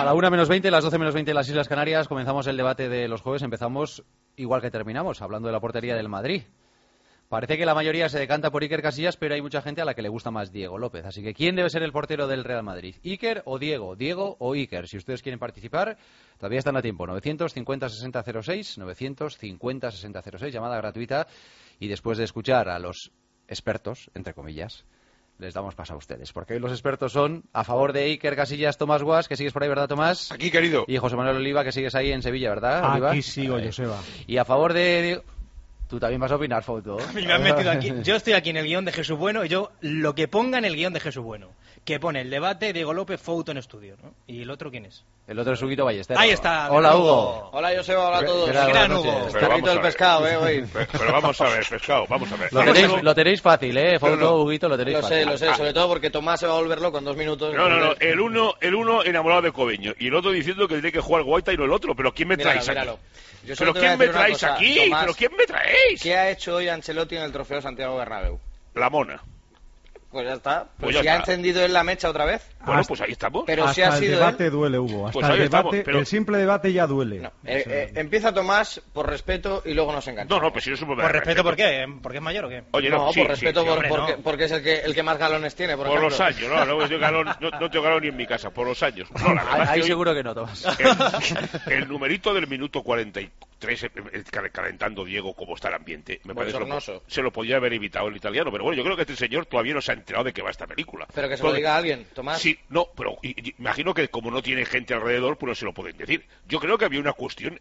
A la 1:20, las 12:20 en las Islas Canarias, comenzamos el debate de los jueves. Empezamos igual que terminamos, hablando de la portería del Madrid. Parece que la mayoría se decanta por Iker Casillas, pero hay mucha gente a la que le gusta más Diego López. Así que, ¿quién debe ser el portero del Real Madrid? ¿Iker o Diego? ¿Diego o Iker? Si ustedes quieren participar, todavía están a tiempo. 950-6006, 950-6006, llamada gratuita. Y después de escuchar a los expertos, entre comillas, les damos paso a ustedes, porque hoy los expertos son a favor de Iker Casillas, Tomás Guas, que sigues por ahí, ¿verdad, Tomás? Aquí, querido. Y José Manuel Oliva, que sigues ahí en Sevilla, ¿verdad, Oliva? Aquí sigo, Joseba. Y a favor de... Tú también vas a opinar, Foto. A mí me han metido aquí. Yo estoy aquí en el guión de Jesús Bueno y yo lo que ponga en el guión de Jesús Bueno. Que pone el debate Diego López, Foto en estudio, ¿no? ¿Y el otro quién es? El otro es Huguito Ballester. Ahí está. Hola, Hugo. Hola, Joseba, hola a todos. Gran Hugo. Carrito del pescado, hoy. Pero vamos a ver, pescado, vamos a ver. Lo tenéis fácil, Foto, No. Huguito, lo tenéis fácil. Lo sé, sobre todo porque Tomás se va a volver loco en 2 minutos. No, el uno enamorado de Cobeño y el otro diciendo que tiene que jugar Guaita y no el otro. ¿Pero quién me traéis aquí? Yo solo ¿Pero te voy a quién me decir una traéis cosa, aquí? Tomás, ¿Pero quién me traéis? ¿Qué ha hecho hoy Ancelotti en el Trofeo Santiago Bernabéu? La mona. Pues ya está. Pues ya si ha está. encendido él la mecha otra vez. Bueno, pues ahí estamos. Pero Hasta si ha el sido debate él... duele, Hugo. Hasta Pues el ahí debate, estamos, pero- el simple debate ya duele. No, empieza Tomás por respeto y luego nos engancha. No, pues si no es un ¿Por respeto por qué? ¿Porque es mayor o qué? Oye, No, sí, por respeto sí, por- hombre, porque, no. porque es el que más galones tiene, por Por ejemplo. los años, no tengo galón ni en mi casa, por los años. No, la verdad es que Ahí hoy seguro que no, Tomás. el numerito del minuto 43, calentando Diego cómo está el ambiente, me parece Bochornoso. se lo podía haber evitado el italiano, pero bueno, yo creo que este señor todavía no se ha enterado de que va esta película. Pero que se lo diga a alguien, Tomás. Sí, no, pero imagino que como no tiene gente alrededor, pues no se lo pueden decir. Yo creo que había una cuestión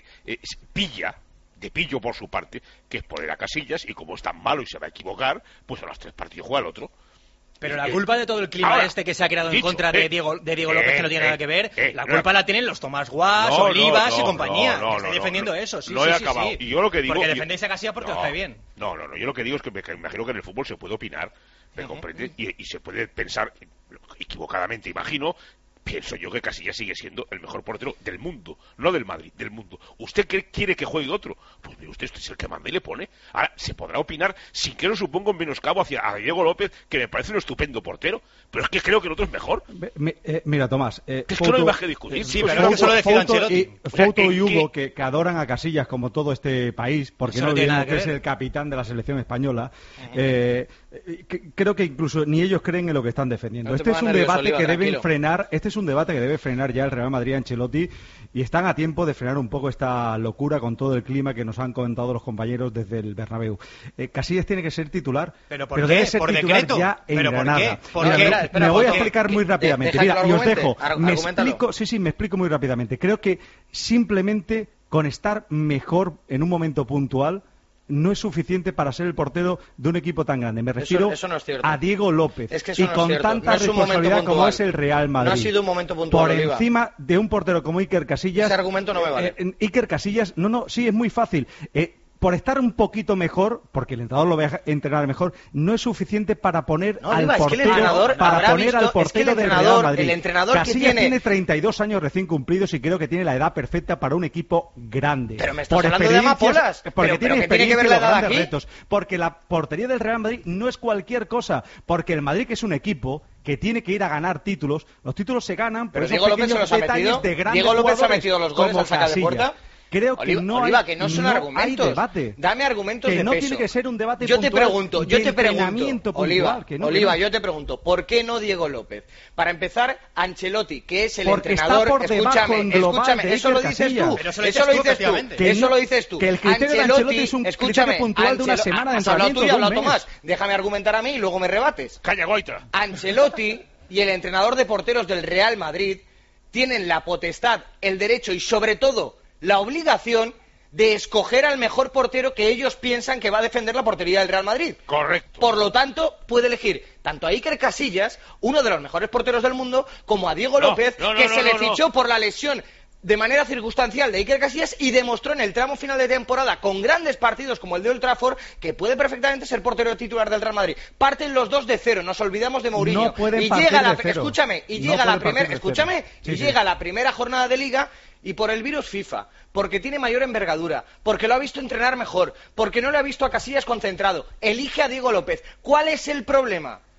de pillo por su parte, que es poner a Casillas, y como es tan malo y se va a equivocar, pues a los 3 partidos juega el otro. Pero la culpa de todo el clima Ahora, que se ha creado en dicho, contra de Diego López, que no tiene nada que ver, la no, culpa la tienen los Tomás Guas, No, Olivas no, y compañía. no, Estoy defendiendo eso, sí, no sí, he sí, acabado. sí. Y yo lo que digo... Porque defendéis a Casillas porque os cae bien. No, yo lo que digo es que me imagino que en el fútbol se puede opinar, ¿me comprende? Y se puede pensar, equivocadamente imagino, pienso yo que Casillas sigue siendo el mejor portero del mundo, no del Madrid, del mundo. ¿Usted quiere que juegue otro? Pues mire usted es el que manda y le pone. Ahora, se podrá opinar sin que lo suponga un menoscabo hacia a Diego López, que me parece un estupendo portero, pero es que creo que el otro es mejor. Mira, Tomás. Que es que no hay más que discutir. Sí, pero es que solo decía Ancelotti. Foto y Hugo, que adoran a Casillas como todo este país, porque Eso no no tiene olvidemos nada que que es ver. el capitán de la selección española. Creo que incluso ni ellos creen en lo que están defendiendo. No te Este es pongas un nervioso, debate Oliva, que deben tranquilo. frenar. Este es un debate que debe frenar ya el Real Madrid Ancelotti, y están a tiempo de frenar un poco esta locura con todo el clima que nos han comentado los compañeros desde el Bernabéu. Casillas tiene que ser titular, ¿Pero por qué? debe ser ¿Por titular decreto? ya en ¿Pero por Granada. qué? ¿Por Mira, qué? me Espera, voy a Foto, explicar muy rápidamente. deja que Mira, lo y os argumente. dejo. Me Argumentalo. explico, sí, me explico muy rápidamente. Creo que simplemente con estar mejor en un momento puntual no es suficiente para ser el portero de un equipo tan grande. Me refiero eso no es cierto. a Diego López. Es que eso y no es con cierto. tanta No es un momento responsabilidad como puntual. es el Real Madrid. No ha sido un momento puntual, Por Oliva. encima de un portero como Iker Casillas. Ese argumento no me vale. Iker Casillas, sí, es muy fácil. Por estar un poquito mejor, porque el entrenador lo va a entrenar mejor, no es suficiente para poner No, al Oliva, es que el portero, entrenador para habrá poner visto- al es que el portero del entrenador- Real Madrid. el entrenador que Casillas tiene 32 años recién cumplidos y creo que tiene la edad perfecta para un equipo grande. Pero me estás Por hablando de experiencias- amapolas. Porque Pero tiene ¿qué tiene que experiencia ver y la los edad grandes aquí? retos. Porque la portería del Real Madrid no es cualquier cosa. Porque el Madrid, que es un equipo que tiene que ir a ganar títulos, los títulos se ganan por Pero esos Diego López pequeños se los ha detalles metido. de grandes Diego López ha jugadores metido los goles como al saca de Casillas. puerta. Creo que Oliva, que no son argumentos. hay debate. Dame argumentos que de no peso. tiene que ser un debate Yo te puntual pregunto, de entrenamiento puntual, Oliva, que no, Oliva, que no. yo te pregunto, ¿por qué no Diego López? Para empezar, Ancelotti, que es el Porque está entrenador, por debajo en global escúchame, de eso lo Iker dices Casillas. tú, Pero eso lo eso dices lo tú, dices efectivamente. tú, Que eso no- lo dices tú. que el criterio de Ancelotti es un criterio puntual de una semana de has hablado entrenamiento, tú y de un hablado mes. Tomás, déjame argumentar a mí y luego me rebates. Calla, Goita. Ancelotti y el entrenador de porteros del Real Madrid tienen la potestad, el derecho y sobre todo la obligación de escoger al mejor portero que ellos piensan que va a defender la portería del Real Madrid. Correcto. Por lo tanto, puede elegir tanto a Iker Casillas, uno de los mejores porteros del mundo, como a Diego López, que se le fichó por la lesión de manera circunstancial de Iker Casillas y demostró en el tramo final de temporada con grandes partidos como el de Old Trafford que puede perfectamente ser portero titular del Real Madrid. Parten los dos de cero, nos olvidamos de Mourinho. No pueden y partir llega la de cero. escúchame, y No llega la pueden primera, partir de escúchame, cero. Sí, y sí. llega la primera jornada de liga y por el virus FIFA, porque tiene mayor envergadura, porque lo ha visto entrenar mejor, porque no le ha visto a Casillas concentrado, elige a Diego López. ¿Cuál es el problema?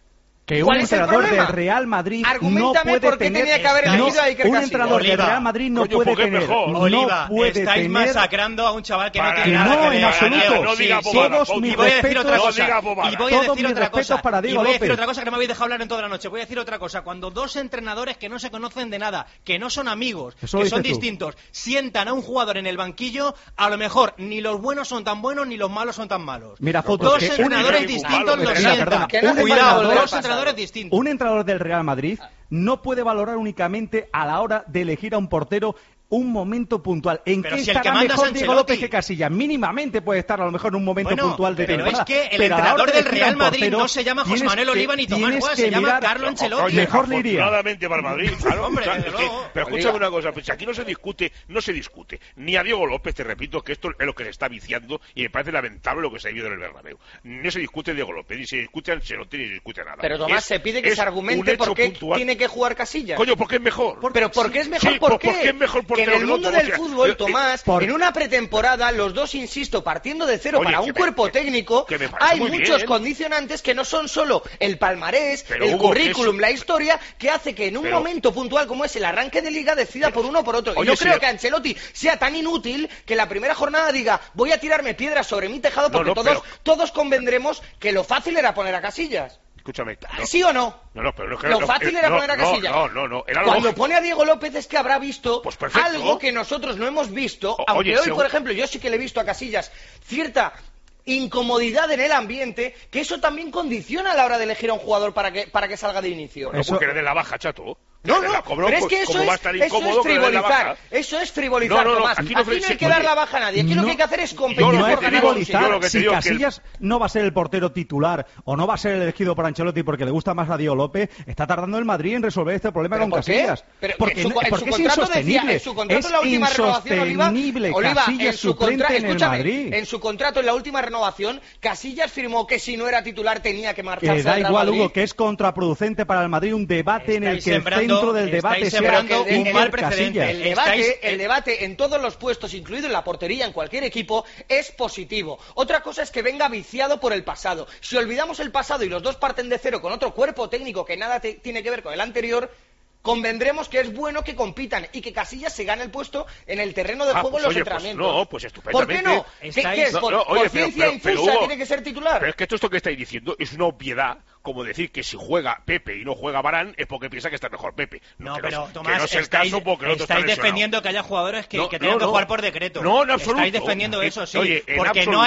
Que un ¿Cuál es el entrenador problema? del Real Madrid no Argumentame puede por qué tener... tenía que haber elegido a Iker un Casillas. entrenador del Oliva, Real Madrid no coño, puede porque es tener... mejor. Oliva, no puede estáis tener... masacrando a un chaval que no Para tiene nada, nada no, que en ver. absoluto. No diga Sí, bobadas, todos mis y voy a decir respetos, otra no cosa. diga bobadas. Y voy a Todos decir mis otra respetos cosa. para Y Diego voy a decir López. otra cosa que no me habéis dejado hablar en toda la noche. Voy a decir otra cosa. Cuando dos entrenadores que no se conocen de nada, que no son amigos, Eso lo que son dices tú. distintos, sientan a un jugador en el banquillo, a lo mejor ni los buenos son tan buenos ni los malos son tan malos. Mira, Fotos, dos que un entrenadores entrenador- distintos malo, lo perdona, sientan. que no hace falta Cuidado, volver al dos pasado. entrenadores distintos. Un entrenador del Real Madrid no puede valorar únicamente a la hora de elegir a un portero un momento puntual. ¿En Pero qué si el que estará manda es mejor Diego Ancelotti. López que Casillas? Mínimamente puede estar a lo mejor en un momento Bueno, puntual de pero temporada. es que el Pero a la hora entrenador de del elegir a un Real Madrid portero, no se llama José tienes Manuel que- Oliva ni Tomás tienes Guas, que se llama mirar- Carlo Ancelotti. Oye, Mejor le iría. afortunadamente para el Madrid, claro. Hombre, O sea, desde es que- luego. pero escúchame una cosa, pues aquí no se discute ni a Diego López, te repito, que esto es lo que se está viciando y me parece lamentable lo que se ha vivido en el Bernabéu. No se discute Diego López, ni se discute Ancelotti, ni se discute nada. Pero Tomás, se pide que es se un argumente hecho por qué puntual. tiene que jugar Casillas. Coño, porque es mejor. Pero ¿por qué es mejor? Sí, ¿Por pues qué? porque es mejor Que portero en el que mundo otro, del o sea, fútbol, Tomás, por- en una pretemporada, los dos, insisto, partiendo de cero Oye, para que un me- cuerpo que- técnico, que me parece hay muy muchos bien. condicionantes que no son solo el palmarés, Pero, el Hugo, currículum, que la historia, que hace que en un pero- momento puntual como es el arranque de liga decida por uno o por otro. Y Oye, yo si creo le- que Ancelotti sea tan inútil que la primera jornada diga voy a tirarme piedras sobre mi tejado porque No, todos convendremos que lo fácil era poner a Casillas. Escúchame. no. ¿Sí o no? No, pero es que Lo fácil era no, poner a Casillas. No, era Cuando lógico. pone a Diego López es que habrá visto Pues perfecto. algo que nosotros no hemos visto, Oye, aunque hoy, según- por ejemplo, yo sí que le he visto a Casillas cierta incomodidad en el ambiente, que eso también condiciona a la hora de elegir a un jugador para que salga de inicio. No, Eso- porque le den la baja, chato. No, Que le la cobró, pero es pues, que eso como va a es, estar eso incómodo es que le den la frivolizar. baja. Eso es frivolizar, No, Tomás. aquí Aquí no no, hay que oye, dar la baja a nadie. Aquí lo no- que hay que hacer es yo competir lo no por es que te ganar digo- un frivolizar. yo lo que te Si digo es que el- Casillas no va a ser el portero titular o no va a ser el elegido por Ancelotti porque le gusta más a Diego López, está tardando el Madrid en resolver este problema ¿Pero con por qué? Casillas. Pero porque en su porque es contrato decía, insostenible. en su contrato Es en la última renovación, insostenible. Oliva, Casillas en su suplente en el escúchame, Madrid. en su contrato en la última renovación, Casillas firmó que si no era titular tenía que marcharse Que da al Real igual, Madrid. Hugo, que es contraproducente para el Madrid un debate en el Estáis que el sembrando- centro del debate estáis sea sembrando un Iker mal precedente. Casillas. El debate en todos los puestos, incluido en la portería, en cualquier equipo, es positivo. Otra cosa es que venga viciado por el pasado. Si olvidamos el pasado y los dos parten de cero con otro cuerpo técnico que nada tiene que ver con el anterior, convendremos que es bueno que compitan y que Casillas se gane el puesto en el terreno de juego pues en los oye, pues entrenamientos. no, pues ¿Por qué no? estupendamente. ¿Qué es? No, ¿Por, no, por oye, ciencia pero, infusa Hugo, tiene que ser titular? Pero es que esto que estáis diciendo es una obviedad, como decir que si juega Pepe y no juega Varane es porque piensa que está mejor Pepe. No, que pero que Tomás, no es el estáis, caso porque el otro está estáis lesionado. defendiendo que haya jugadores que, No, que tengan no, que no. jugar por decreto. No, en absoluto. Estáis defendiendo eso, sí. Oye, en porque absoluto.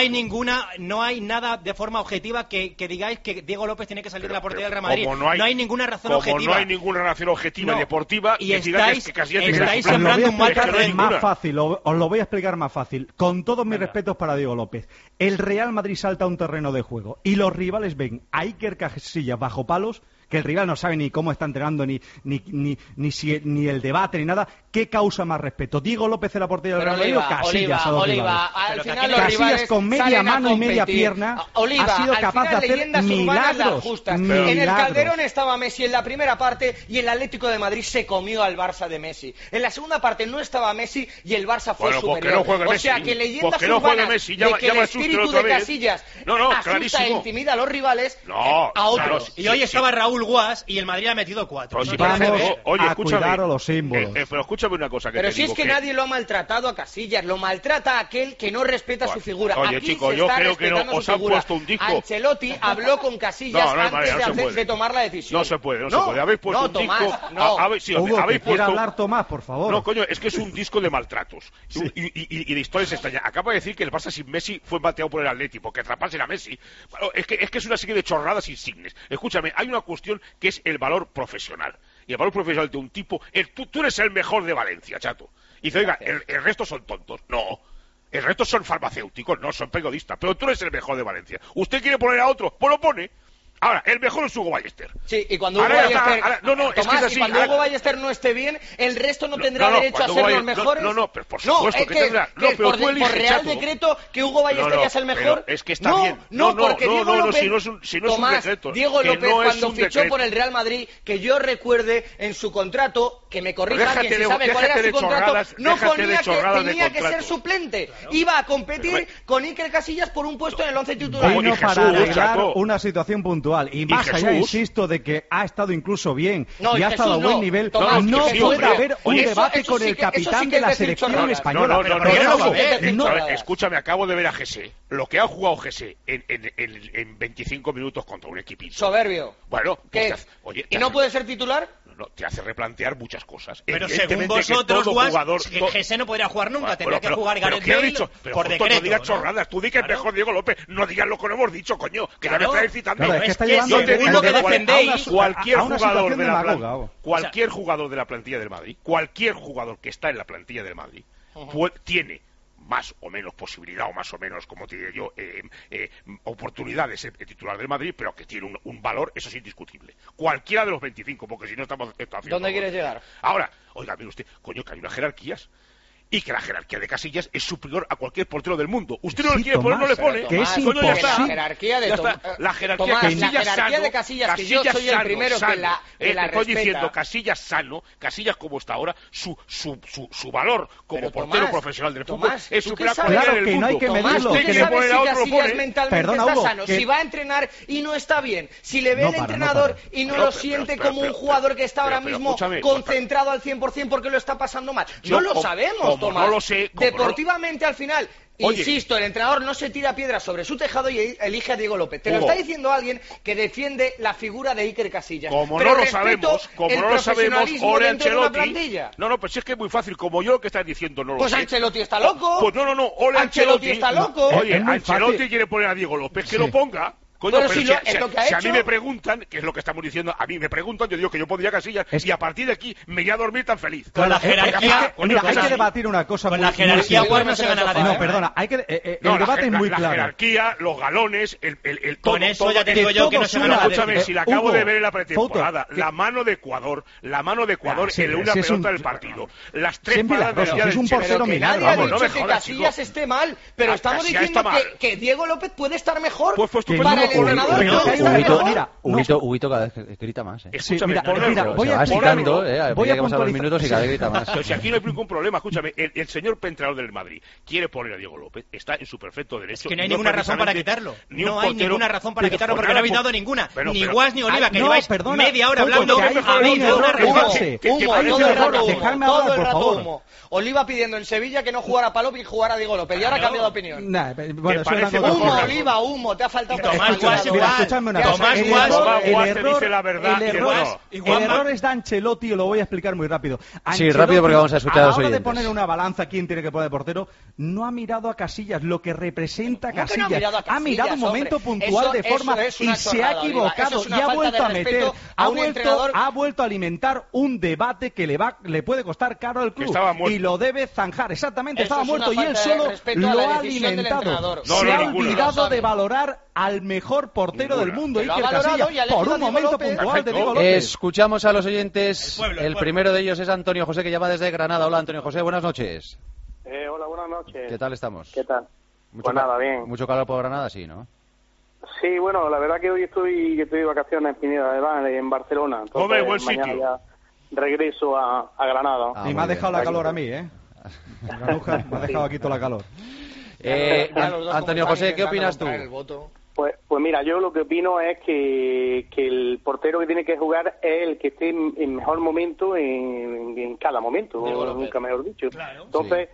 no hay nada de forma objetiva que digáis que Diego López tiene que salir de la portería del Real Madrid. Como No hay ninguna razón como objetiva. no hay ninguna razón objetiva No. y deportiva, Y que diga estáis- que Casillas tiene que estáis ser suplente. sembrando un mal Es que no hay precedente. ninguna. Más fácil, os lo voy a explicar más fácil. Con todos mis respetos para Diego López, el Real Madrid salta a un terreno de juego y los rivales ven a Iker Casillas bajo palos, que el rival no sabe ni cómo está entrenando, ni el debate, ni nada. ¿Qué causa más respeto? ¿Diego López en la portería del Pero Real Madrid o Casillas a los rivales? al Pero final que los Casillas rivales con media salen a mano y media competir. pierna Oliva, ha sido al capaz de final, hacer leyendas urbanas las milagros. justas. En el Milagros. Calderón estaba Messi en la primera parte y el Atlético de Madrid se comió al Barça de Messi. En la segunda parte no estaba Messi y el Barça fue Bueno, pues que superior. no juegue o Messi. sea que leyendas Pues que no juegue urbanas Messi, de llama- que el llama a Schuster espíritu otra de vez. Casillas No, asusta e clarísimo. intimida a los rivales No, a otros. claro, Y hoy sí, estaba sí. Raúl Guas y el Madrid ha metido 4. Pero No si tiene vamos que ver. oye, a escúchame. cuidar a los símbolos. Pero escúchame una cosa que Pero te si digo es que nadie lo ha maltratado a Casillas, lo maltrata a aquel que no respeta su figura. Oye, Aquí chicos, se yo está creo que no, respetando os su han figura. puesto un disco. Ancelotti habló con Casillas No, no, antes María, no se puede. de tomar la decisión. No se puede. Habéis puesto no, un Tomás, disco. no. Sí, Hugo, habéis que quiera puesto. hablar Tomás, por favor. No, coño, es que es un disco de maltratos. Y de historias extrañas. Acaba de decir que el Barça sin Messi fue bateado por el Atleti, porque atraparse a Messi. Bueno, es que es una serie de chorradas insignes. Escúchame, hay una cuestión que es el valor profesional. Y el valor profesional de un tipo. Tú eres el mejor de Valencia, chato. Y dice, oiga, el resto son tontos. No. El resto son farmacéuticos, no son periodistas. Pero tú eres el mejor de Valencia. ¿Usted quiere poner a otro? Pues lo pone. Ahora, el mejor es Hugo Ballester. Sí, y cuando Hugo Ahora ya está, Ballester, ahora- no, es que Tomás, es así, y cuando ahora- Hugo Ballester no esté bien, el resto no tendrá no, derecho a cuando ser Hugo los Ballester- mejores. no, pero por supuesto es que tendrá. No, que pero por, tú eliges, por Real chato. decreto que Hugo Ballester ya es el mejor. pero es que está bien. No, porque Diego López, si no es un Tomás, decreto. Diego que López no es cuando un fichó decreto. por el Real Madrid, que yo recuerde en su contrato, que me corrija Déjate alguien si de- sabe cuál era déjate su de contrato, chorradas, no déjate de ponía que chorradas de tenía que ser contrato. suplente. Iba a competir con Iker Casillas por un puesto en el 11 titular. Vamos, Vino y Jesús, para arreglar chato. una situación puntual. puntual. Y más allá, insisto, de que ha estado incluso bien y ha estado a buen nivel, Tomás, no puede haber un Oye, debate con el capitán de la selección española. Escúchame, acabo de ver a Jesse. Lo que ha jugado Jesse en 25 minutos contra un equipito. Soberbio. Bueno, pues ¿y no puede ser titular? No, te hace replantear muchas cosas. Pero según vosotros, Jesse no podría jugar nunca, tendría que jugar Gareth Bale por decreto. No digas chorradas, tú di que es mejor Diego López, no digas lo que no hemos dicho, coño, que ya me estáis citando. Claro, es que está llevando cualquier jugador de la plantilla del Madrid, cualquier jugador que está en la plantilla del Madrid, tiene más o menos posibilidad o más o menos, como te diré yo, oportunidad de ser titular del Madrid, pero que tiene un valor, eso es indiscutible. Cualquiera de los 25, porque si no estamos haciendo... ¿Dónde quieres llegar? Ahora, oiga, mire usted, coño, que hay unas jerarquías y que la jerarquía de Casillas es superior a cualquier portero del mundo. Usted no lo quiere poner, no le pone. Que es coño, ya está. La jerarquía de la jerarquía Tomás, Casillas la jerarquía sano, de Casillas, que yo soy el primero que la estoy respeta. diciendo, Casillas sano, Casillas como está ahora, su valor como pero portero Tomás, profesional del fútbol es superior a sabes? cualquiera del Claro, que no hay mundo. que Tomás, medirlo. ¿tú Usted qué quiere sabes poner si a otro, lo Casillas pone. mentalmente Perdona, está Hugo, sano? que- Si va a entrenar y no está bien, si le ve No el para, entrenador no para. y no Pero, lo siente pero, como pero, un jugador que está ahora pero, mismo escúchame, concentrado al 100% porque lo está pasando mal. Yo, No lo sabemos, como Tomás. no lo sé, como Deportivamente al final... Oye. Insisto, el entrenador no se tira piedras sobre su tejado y elige a Diego López. Te lo Hugo. está diciendo alguien que defiende la figura de Iker Casillas. Como Pero no lo respeto sabemos, el profesionalismo Ole dentro de una Ancelotti. plantilla. No, pues es que es muy fácil. Como yo lo que estás diciendo no lo Pues sé. Ancelotti está loco. Pues no. Ole Ancelotti está loco. Oye, Es muy Ancelotti fácil. quiere poner a Diego López, que Sí. lo ponga. Coño, Pero pero si es lo que ha si a mí hecho. me preguntan, que es lo que estamos diciendo, a mí me preguntan, yo digo que yo pondría Casillas y a partir de aquí me iría a dormir tan feliz. Con la jerarquía- Coño, Mira, que hay es que así. debatir una cosa Con muy... la jerarquía muy- Juan no se gana la No, No, liga. perdona, hay que, No, el debate es muy la claro. jerarquía, los galones, el todo. Con eso todo, ya te digo yo que no se gana la Escúchame, liga. si la acabo Hugo, de ver en la pretemporada, Fouto, la mano de Ecuador sí, en una sí, es pelota un- del partido. Las tres Siempre paradas las dos, del es un Chelsea. portero Pero que milagro, nadie ha vamos, no dicho me que jodas, Casillas chico. esté mal, pero Ah, estamos Casillas diciendo está mal. que Diego López puede estar mejor Pues tú Que para no, el entrenador. pero no, que hay está una mejor. cosa, mira, Huguito cada vez que grita más. Escúchame, mira, ponlo, mira, pero voy se a va excitando, voy a a medida que pasan los puntualizar- minutos y cada vez grita más. Pero si aquí no hay ningún problema, escúchame, el señor entrenador del Madrid quiere poner a Diego López, está en su perfecto derecho. Es que no hay y ninguna razón para precisamente quitarlo. ni un No hay portero- ninguna razón para pero quitarlo por porque no nada, habéis dado por- ninguna. Pero- Ni pero- Guas ni Oliva, que no, lleváis perdona, media hora Hugo, hablando. que hay- Habéis hay un dado una error, razón. José. que Humo, parece todo un el error. rato humo, Dejadme todo hablar, el por rato favor. humo. Oliva pidiendo en Sevilla que no jugara Palop y jugara Diego López. Y ahora ha cambiado de opinión. Nah, bueno, eso parece eran otras Humo, cosas. Oliva, humo. Te ha faltado Y Tomás profesionalismo. Guas Mira, igual. escuchadme una Tomás cosa. Guas Tomás Guas te dice la verdad y el luego error, no. Y el Juanma. error es de Ancelotti, y lo voy a explicar muy rápido. Sí, rápido porque vamos a escuchar a los la hora de oyentes. poner una balanza quién tiene que poner de portero, no ha mirado a Casillas, lo que representa ¿Cómo que no Casillas. ha mirado a Ha mirado un Casillas, momento hombre? puntual Eso- de forma eso es y una se chorrada, ha Oliva. equivocado Eso es una y ha falta vuelto de a meter, respeto a un entrenador. ha vuelto a alimentar un debate que le puede costar caro al club estaba muerto. y lo debe zanjar. Exactamente, Eso estaba es una muerto y él falta de solo respeto a lo la ha decisión del alimentado. entrenador. No, Se no, ha ninguna. olvidado Lo sabe. de valorar al mejor portero del mundo, Que lo ha Iker valorado Casillas, y ha por elegido a un Diego momento López. puntual de Perfecto. Diego López. Escuchamos a los oyentes. El pueblo, el pueblo. Primero de ellos es Antonio José, que llama desde Granada. Hola, Antonio José, buenas noches. Hola, buenas noches. ¿Qué tal estamos? ¿Qué tal? Pues nada, bien. Mucho calor por Granada, sí, ¿no? Sí, bueno, la verdad que hoy estoy de vacaciones en Pineda de Mar, en Barcelona. Entonces, Hombre, buen mañana sitio. ya regreso a Granada. Ah, Y muy me ha bien. dejado la calor a mí, ¿eh? Granuja, me ha dejado aquí toda la calor. Ya los dos Antonio como José, están ¿qué opinas tú? intentando comprar el voto. Pues mira, yo lo que opino es que el portero que tiene que jugar es el que esté en mejor momento en cada momento, Diego López. nunca mejor dicho. Claro. Entonces,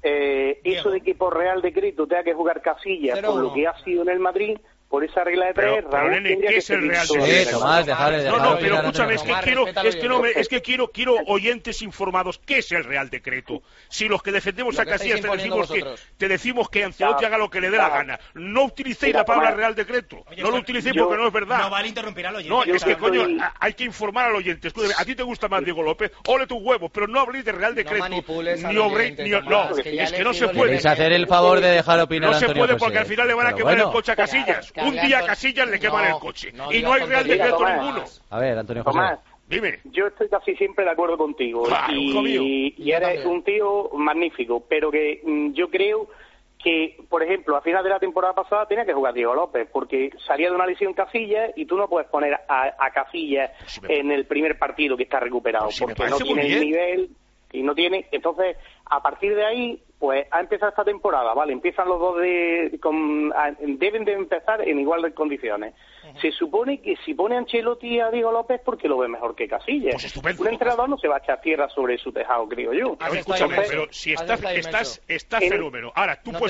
eso de que por Real Decreto tenga que jugar Casillas 0-1. por lo que ha sido en el Madrid, por esa regla de tres, Pero, Raúl nene, tendría ¿qué que es el seguir Real todo. Decreto? Tomás, dejar No, pero opinar a escúchame, es Antonio que Tomás, quiero oyentes informados. ¿Qué es el Real Decreto? Si los que defendemos Lo a que Casillas estáis imponiendo vosotros. te decimos que Ancelotti haga lo que le dé la gana. No utilicéis Mira, la palabra Tomás. Real Decreto. Oye, no lo Juan, utilicéis yo- porque no es verdad. No vale interrumpir al oyente. No, que es que, está coño, hablando. hay que informar al oyente. Escúchame, a ti te gusta más Diego López, ole tus huevos, pero no habléis de Real Decreto. manipules al ni oyente, ni Tomás, no, que ya es le que no he se elegido puede. ¿Queréis hacer el favor de dejar opinar No a se Antonio puede José? porque al final le van a Pero quemar bueno. el coche a Casillas. Que Un día a hablas Casillas le queman No, el coche. no Y no digas hay Real tonterías, Decreto Tomás. ninguno. A ver, Antonio José. Tomás, Dime. yo estoy casi siempre de acuerdo contigo Claro, hijo mío. y Yo eres también. un tío magnífico, pero que yo creo que, por ejemplo, a final de la temporada pasada tenía que jugar Diego López, porque salía de una lesión Casillas y tú no puedes poner a Casillas Pues si me- en el primer partido que está recuperado, Pues si me porque no parece muy tiene el bien. nivel y no tiene. Entonces, a partir de ahí, pues ha empezado esta temporada, ¿vale? Empiezan los dos deben de empezar en igual de condiciones. Se supone que si pone Ancelotti a Diego López porque lo ve mejor que Casillas. Pues estupendo. Un entrenador no se va a echar tierra sobre su tejado, creo yo. Escúchame, pero si estás fenómeno. Ahora, tú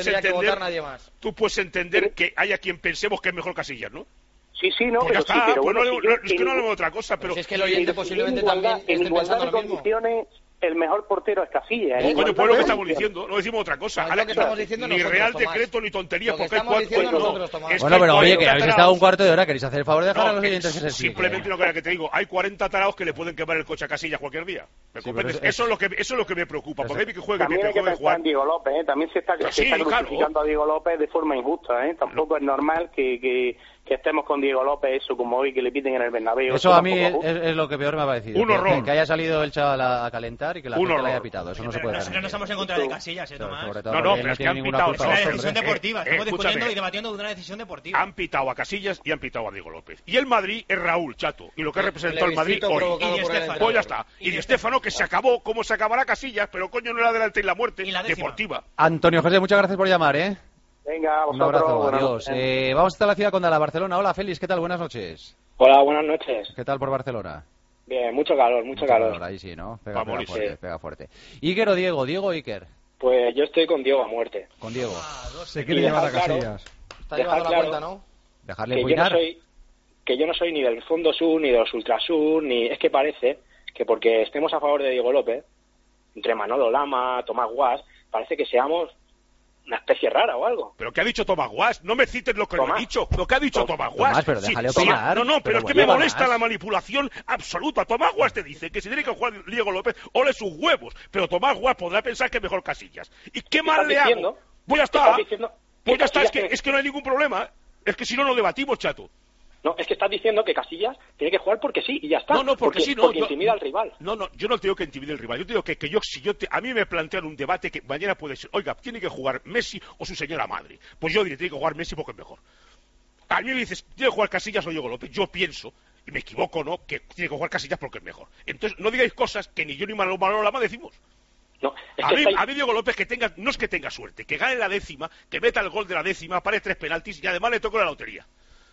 puedes entender que haya quien pensemos que es mejor Casillas, ¿no? Sí, no, pues pero ya está, sí, pero pues bueno, es que no hablamos de otra cosa, pero... Pues es que el oyente posiblemente también esté pensando lo mismo. El mejor portero es Casillas. No, coño, pues lo que estamos diciendo, no decimos otra cosa. No es lo que estamos diciendo ni nosotros, Real Tomás. Decreto ni tonterías, Lo que porque hay estamos diciendo cuatro... nosotros, Tomás. Bueno, pero oye, que habéis estado un cuarto de hora, ¿queréis hacer el favor de dejar a los oyentes que se expliquen? Simplemente una cosa que te digo, hay 40 taraos que le pueden quemar el coche a Casillas cualquier día. ¿Me comprendes? Eso es lo que me preocupa, porque hay que juegue también hay que pensar en Diego López, ¿eh? También se está crucificando a Diego López de forma injusta, ¿eh? Tampoco es normal que estemos con Diego López, eso como hoy, que le piten en el Bernabéu. Eso a mí es lo que peor me ha parecido. Un horror. Que haya salido el chaval a calentar y que la gente le haya pitado. Eso no se puede hacer. Nosotros no estamos en contra de Casillas, Tomás. No, pero es que han pitado. Es una decisión deportiva. Estamos discutiendo y debatiendo de una decisión deportiva. Han pitado a Casillas y han pitado a Diego López. Y el Madrid es Raúl, chato. Y lo que ha representado el Madrid hoy. Pues ya está. Y Di Stéfano, que se acabó como se acabará Casillas, pero coño no era delante y la muerte deportiva. Antonio José, muchas gracias por llamar, ¿eh? Venga, un abrazo, adiós. Vamos hasta la ciudad condal, a Barcelona. Hola, Félix, ¿qué tal? Buenas noches. Hola, buenas noches. ¿Qué tal por Barcelona? Bien, mucho calor. Ahí sí, ¿no? Pega fuerte. ¿Iker o Diego? ¿Diego o Iker? Pues yo estoy con Diego a muerte. Con Diego. Se quiere llevar a Casillas. Está llevando la cuenta, ¿no? Dejarle opinar. Que yo no soy ni del fondo sur, ni de los ultrasur, ni... Es que parece que porque estemos a favor de Diego López, entre Manolo Lama, Tomás Guas, parece que seamos una especie rara o algo. ¿Pero qué ha dicho Tomás Guas? No me cites lo que no he dicho. Lo que ha dicho Tomás Guas. Tomás, pero déjale opinar. Pero es que me molesta la manipulación absoluta. Tomás Guas te dice que si tiene que jugar Diego López, ole sus huevos. Pero Tomás Guas podrá pensar que es mejor Casillas. ¿Y qué mal le hago? Pues ya está. Pues ya está. Es que no hay ningún problema. Es que si no, no debatimos, chato. No, es que estás diciendo que Casillas tiene que jugar porque sí y ya está. No, porque sí, no. Porque intimida al rival. No, yo no tengo que intimidar al rival. Yo te digo que a mí me plantean un debate que mañana puede ser, oiga, tiene que jugar Messi o su señora madre. Pues yo diré, tiene que jugar Messi porque es mejor. A mí me dices, tiene que jugar Casillas o Diego López. Yo pienso, y me equivoco, ¿no?, que tiene que jugar Casillas porque es mejor. Entonces, no digáis cosas que ni yo ni Manolo Lama decimos. No, a mí Diego López no es que tenga suerte, que gane la décima, que meta el gol de la décima, pare 3 penaltis y además le toque la lotería.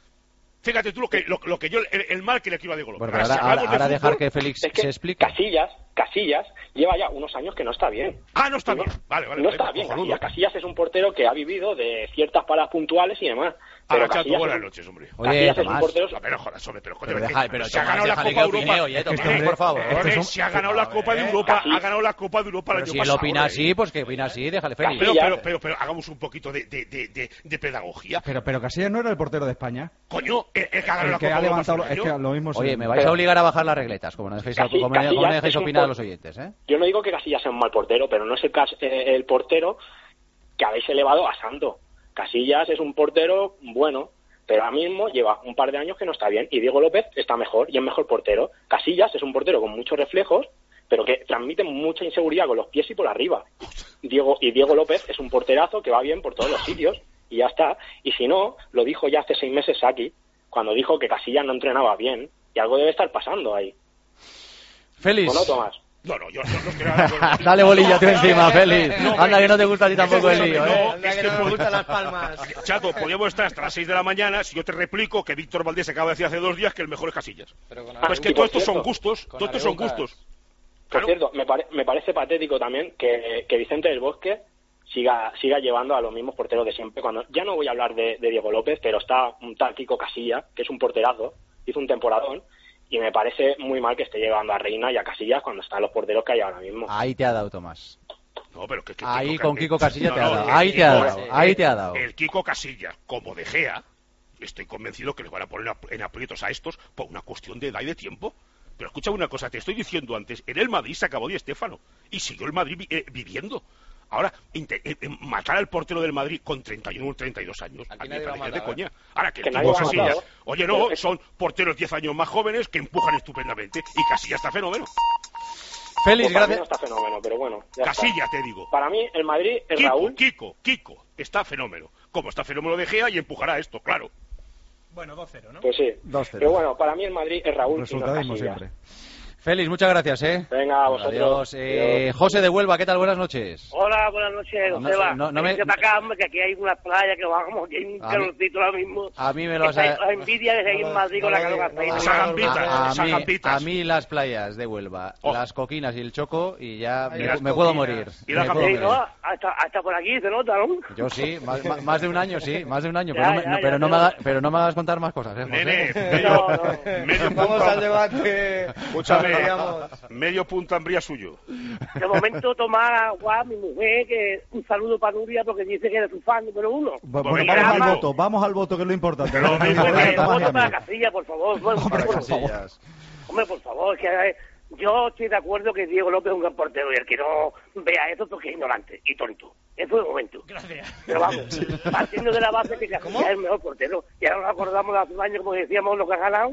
Fíjate tú lo que yo el mal que le quiero a Diego López. Bueno, ahora dejar que Félix se explique. Casillas lleva ya unos años que no está bien. No está bien. Vale. No está bien. Casillas es un portero que ha vivido de ciertas paradas puntuales y demás. Pero Casillas, buenas noches, hombre. Oye, Tomás. Pero jodas, hombre, pero se ha ganado la Copa de Europa. Oye, Tomás, por favor. Se ha ganado la Copa de Europa, ha ganado la Copa de Europa el año pasado. Si él opina así, pues que opina así, déjale, Félix. Pero hagamos un poquito de pedagogía. Pero Casillas no era el portero de España. Coño, el que ha ganado la Copa de Europa. Es que lo mismo. Oye, me vais a obligar a bajar las regletas, como no dejéis opinar a los oyentes, ¿eh? Yo no digo que Casillas sea un mal portero, pero no es el portero que habéis elevado a santo. Casillas es un portero bueno, pero ahora mismo lleva un par de años que no está bien, y Diego López está mejor y es mejor portero. Casillas es un portero con muchos reflejos, pero que transmite mucha inseguridad con los pies y por arriba. Diego López es un porterazo que va bien por todos los sitios, y ya está. Y si no, lo dijo ya hace 6 meses Saki, cuando dijo que Casillas no entrenaba bien, y algo debe estar pasando ahí. Félix. ¿O no, Tomás? No, yo no quiero... Dale bolilla tú encima, Félix. Anda, que no te gusta a ti tampoco el lío, ¿eh? Es que me gustan las palmas. Chato, podríamos estar hasta las 6 de la mañana si yo te replico que Víctor Valdés acaba de decir hace 2 días que el mejor es Casillas. Pues que todos estos son gustos, Por cierto, me parece patético también que Vicente del Bosque siga llevando a los mismos porteros de siempre. Cuando ya no voy a hablar de Diego López, pero está un tal Kiko Casillas, que es un porterazo, hizo un temporadón, y me parece muy mal que esté llevando a Reina y a Casillas cuando están los porteros que hay ahora mismo. Ahí te ha dado, Tomás. No, pero que ahí con Kiko Casillas te ha dado. Ahí te ha dado. El Kiko Casillas, como De Gea, estoy convencido que le van a poner en aprietos a estos por una cuestión de edad y de tiempo. Pero escucha una cosa, te estoy diciendo antes, en el Madrid se acabó Di Stéfano y siguió el Madrid viviendo. Ahora, matar al portero del Madrid con 31 o 32 años, a mí me parece de coña. Ahora, que Kiko Casillas, oye, no, son porteros 10 años más jóvenes que empujan estupendamente, y Casillas está fenómeno. Félix, gracias. No está fenómeno, pero bueno. Casillas, te digo. Para mí, el Madrid es Raúl. Kiko, está fenómeno. Como está fenómeno De Gea y empujará esto, claro. Bueno, 2-0, ¿no? Pues sí. 2-0. Pero bueno, para mí el Madrid es Raúl y no Resultadismo Casillas. siempre. Félix, muchas gracias, Venga, a vosotros. Adiós. José de Huelva, ¿qué tal? Buenas noches. Hola, buenas noches, Joseba. No me... Para acá, hombre, que aquí hay una playa que vamos, aquí hay un calorcito ahora mismo. A mí me lo has... La envidia de seguir en Madrid con la calor que hace. A mí las playas de Huelva, las Coquinas y el Choco, y ya me puedo morir. Y la hasta por aquí se nota, ¿no? Yo sí, más de un año, sí, más de un año. Pero no me hagas contar más cosas, José. Nene, medio Vamos al debate. Escúchame, medio punto hambría suyo. De momento, tomar agua, mi mujer, que un saludo para Nuria porque dice que eres su fan número 1. Bueno, vamos al voto, que es lo importante. Voto para Casillas, por favor. Hombre, por favor, que yo estoy de acuerdo que Diego López es un gran portero y el que no vea eso porque es ignorante y tonto. Eso de momento. Gracias. Pero vamos, partiendo de la base que Casillas es el mejor portero. Y ahora nos acordamos de hace un año, como decíamos, lo que ha ganado.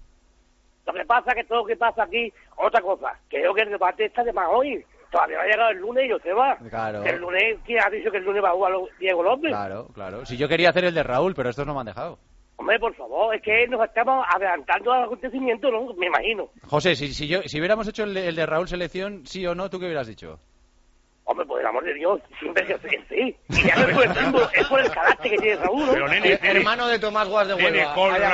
Lo que pasa es que todo lo que pasa aquí, otra cosa, creo que el debate está de más hoy. Todavía no ha llegado el lunes y yo se va. Claro. El lunes, ¿quién ha dicho que el lunes va a jugar Diego López? Claro. Si yo quería hacer el de Raúl, pero estos no me han dejado. Hombre, por favor, es que nos estamos adelantando al acontecimiento, ¿no? Me imagino. José, si hubiéramos hecho el de Raúl selección, sí o no, ¿tú qué hubieras dicho? Hombre, por el amor de Dios, siempre que sí. Y ya no es por el tiempo, es por el carácter que tiene Raúl, ¿no? Pero, nene, hermano de Tomás Guas de Huelva.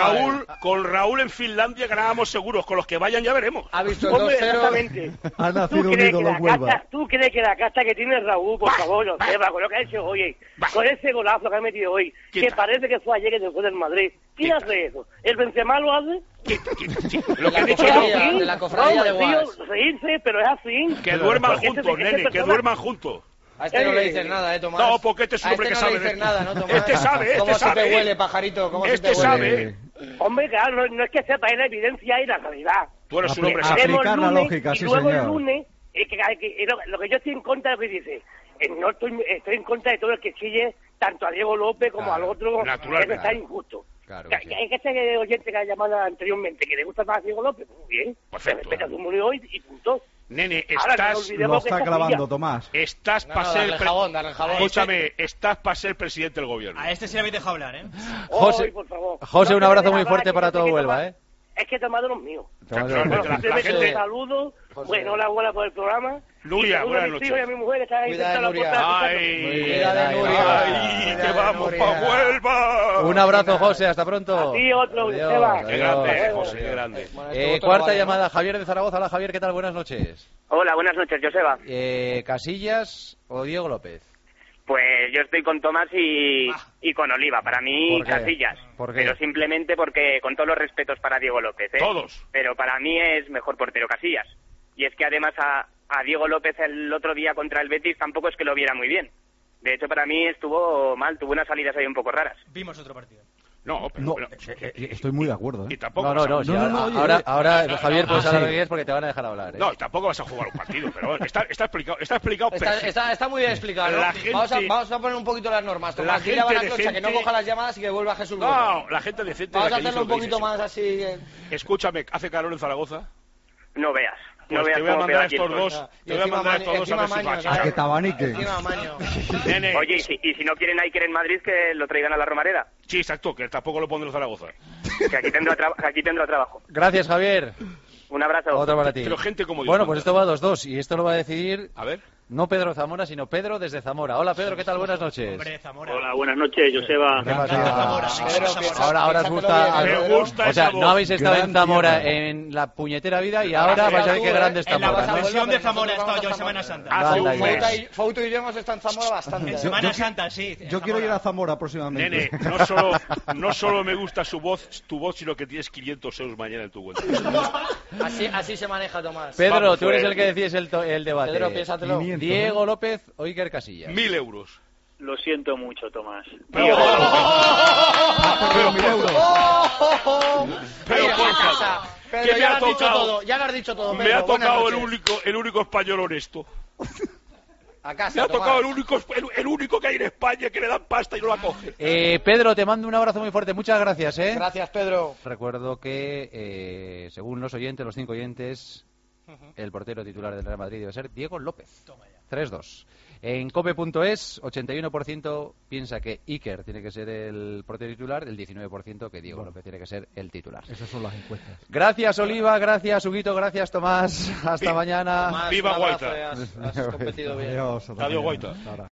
Con Raúl en Finlandia ganábamos seguros. Con los que vayan ya veremos. Ha visto el 2-0. Exactamente. Ha nacido un ídolo Huelva. ¿Tú crees que la casta que tiene Raúl, por favor, lo sepa, con lo que ha hecho hoy, con ese golazo que ha metido hoy, que parece que fue ayer que se fue del Madrid? ¿Quién hace eso? ¿El Benzema lo hace? Lo que he dicho yo. De la cofradía de Guas. Reírse, pero es así. Que duerman juntos, nene, que duerman juntos. A este no le dices nada, Tomás. No, porque este es un hombre que sabe. A este no le dices nada, ¿no, Tomás? Este sabe. ¿Cómo se te huele, pajarito? ¿Cómo se te huele? Sabe. Hombre, claro, no es que sepa, es la evidencia y la realidad. Tú eres un hombre sabio. Aplicar la lógica, y sí, luego señor. el lunes, lo que yo estoy en contra de lo que dice, no estoy en contra de todo el que chille tanto a Diego López como al otro, que está injusto. Claro, que ese oyente que ha llamado anteriormente, que le gusta más a Diego López, pues bien, perfecto. respeta su murió hoy y punto. Nene, Lo está clavando, Tomás. Estás para ser... Dale el jabón. Escúchame, estás para ser presidente del gobierno. A este sí le habéis dejado hablar, ¿eh? José, por favor. José, un abrazo muy fuerte para todo Huelva, ¿eh? Es que he tomado los míos. La gente... Saludos. Bueno, enhorabuena por el programa. Nuria, buenas noches. Y a mi mujer que está ahí sentada en la puerta. ¡Ay, que vamos para Huelva! Un abrazo, José, hasta pronto. Sí, otro, Adiós. Qué grande, José, qué grande. Cuarta llamada, Javier de Zaragoza. Hola, Javier, ¿qué tal? Buenas noches. Hola, buenas noches, Joseba. ¿Casillas o Diego López? Pues yo estoy con Tomás y con Oliva. Para mí, ¿Por qué? Casillas. ¿Por qué? Pero simplemente porque, con todos los respetos para Diego López, ¿eh? Todos. Pero para mí es mejor portero Casillas. Y es que además a Diego López el otro día contra el Betis tampoco es que lo viera muy bien. De hecho, para mí estuvo mal, tuvo unas salidas ahí un poco raras. Vimos otro partido. No, pero... No, estoy muy de acuerdo, Y ¿eh? tampoco No, vas a... ahora Javier, puedes hablar lo que quieres porque te van a dejar hablar, ¿eh? No, y tampoco vas a jugar un partido, pero está explicado perfecto. Está muy bien explicado, ¿no? La gente- Vamos a poner un poquito las normas. La Tomás, dile a gente Baraclocha que no decente- coja las llamadas y que vuelva Jesús. No, la gente decente... Vamos la a que hacerlo un dice lo que poquito dice más así. Escúchame, ¿hace calor en Zaragoza? No veas. Pues No veas te voy a cómo mandar pega a aquí el estos sol. dos. Te voy a mandar a estos dos a ver si Maño, ¿A qué tabanique? Encima Maño. Nene, Oye, y si no quieren a Iker en Madrid, que lo traigan a la Romareda. sí, exacto, que tampoco lo pone en Zaragoza. Que aquí tendrá trabajo. Gracias, Javier. Un abrazo. Otro para ti. Pero gente como Bueno, disfruta. pues esto va 2-2 y esto lo va a decidir A ver. no Pedro Zamora, sino Pedro desde Zamora. Hola, Pedro, ¿qué tal? Buenas noches. Hombre, Zamora. Hola, buenas noches, Joseba. ¿Qué pasa? Zamora, sí, Pedro, Zamora. Ahora os gusta... Me gusta O sea, esa voz. no habéis estado Gran en Zamora tierra. en la puñetera vida y ahora vais a ver qué grande es En la Zamora, ¿no? versión de Pero Zamora he nosotros estado yo en vamos a Semana Zamora. Santa. Hace un Anda, ya. mes. Fouto y yo hemos estado en Zamora bastante. En Semana Santa, sí. en Yo quiero ir Zamora. a Zamora próximamente. Nene, no solo me gusta tu voz, sino que tienes 500 euros mañana en tu cuenta. Así se maneja, Tomás. Pedro, Vamos, tú eres pues. el que decides el debate. Pedro, piénsatelo. 500, Diego López o Iker Casillas. 1.000 euros. Lo siento mucho, Tomás. Pero, Pero 1.000 euros. pero Mira, por a casa. favor, Pedro, que me ya ha lo has dicho tocado, todo. Ya lo has dicho todo, me Pedro. ha Buenas tocado noches. el único español honesto. A casa, Me ha Tomás. tocado el único que hay en España que le dan pasta y no la coge. Pedro, te mando un abrazo muy fuerte. Muchas gracias, ¿eh? Gracias, Pedro. Recuerdo que, según los oyentes, los 5 oyentes, el portero titular del Real Madrid debe ser Diego López. 3-2. En cope.es, 81% piensa que Iker tiene que ser el portero titular, el 19% que Diego López tiene que ser el titular. Esas son las encuestas. Gracias, Oliva, gracias, Huguito, gracias, Tomás. Hasta mañana. Viva Guaita. Has competido bien. Adiós. Adiós, Guaita.